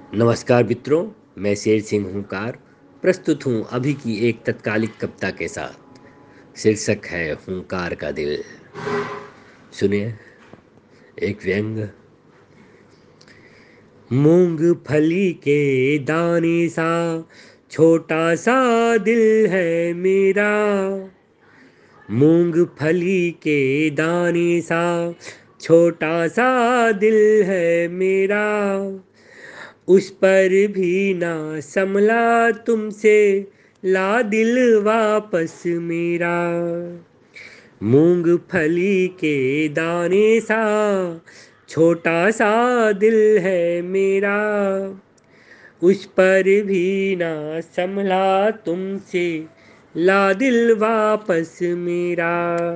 नमस्कार मित्रों, मैं शेर सिंह हुंकार प्रस्तुत हूँ अभी की एक तत्कालिक कविता के साथ। शीर्षक है हुंकार का दिल। सुनिए, एक व्यंग। मूंगफली के दाने सा छोटा सा दिल है मेरा। मूंगफली के दाने सा छोटा सा दिल है मेरा। उस पर भी ना संभला तुमसे, ला दिल वापस मेरा। मूंगफली के दाने सा छोटा सा दिल है मेरा। उस पर भी ना संभला तुमसे, ला दिल वापस मेरा।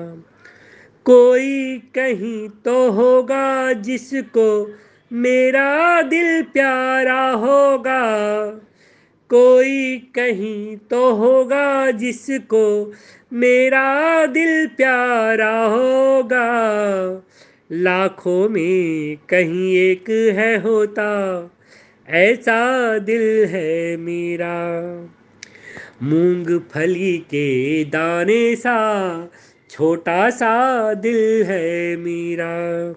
कोई कहीं तो होगा जिसको मेरा दिल प्यारा होगा। कोई कहीं तो होगा जिसको मेरा दिल प्यारा होगा। लाखों में कहीं एक है होता, ऐसा दिल है मेरा। मूंगफली के दाने सा छोटा सा दिल है मेरा।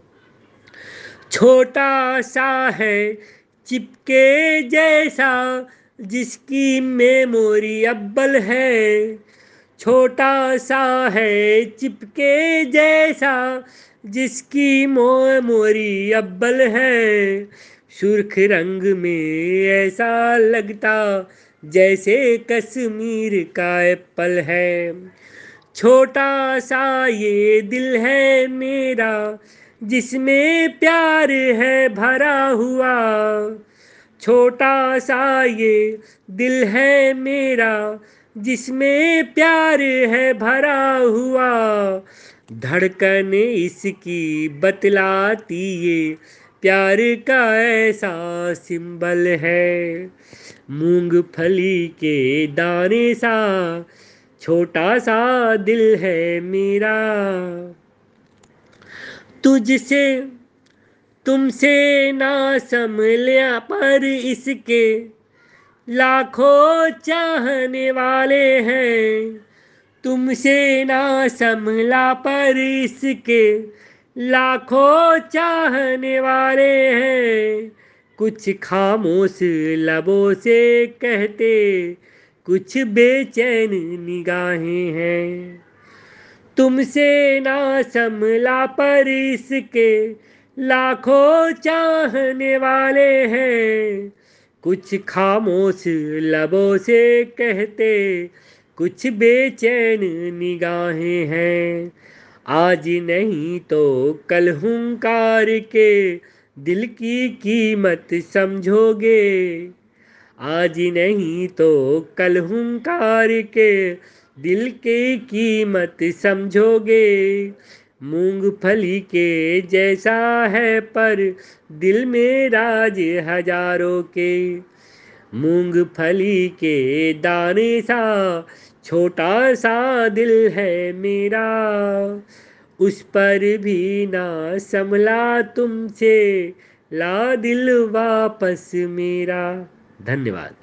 छोटा सा है चिपके जैसा, जिसकी मेमोरी अव्वल है। छोटा सा है चिपके जैसा, जिसकी मेमोरी अव्वल है। सुर्ख रंग में ऐसा लगता जैसे कश्मीर का एप्पल है। छोटा सा ये दिल है मेरा, जिसमें प्यार है भरा हुआ। छोटा सा ये दिल है मेरा, जिसमें प्यार है भरा हुआ। धड़कन इसकी बतलाती ये प्यार का ऐसा सिंबल है। मूंगफली के दाने सा छोटा सा दिल है मेरा। तुझसे तुमसे ना संभला पर इसके लाखों चाहने वाले हैं। तुमसे ना संभला पर इसके लाखों चाहने वाले हैं। कुछ खामोश लबों से कहते, कुछ बेचैन निगाहें हैं। तुमसे ना संभला पर इसके लाखों चाहने वाले हैं। कुछ खामोश लबों से कहते, कुछ बेचैन निगाहें हैं। आज नहीं तो कल हुंकार के दिल की कीमत समझोगे। आज नहीं तो कल हुंकार के दिल की कीमत समझोगे। मूंगफली के जैसा है पर दिल में राज हजारों के। मूंगफली के दाने सा छोटा सा दिल है मेरा। उस पर भी ना संभला तुमसे, ला दिल वापस मेरा। धन्यवाद।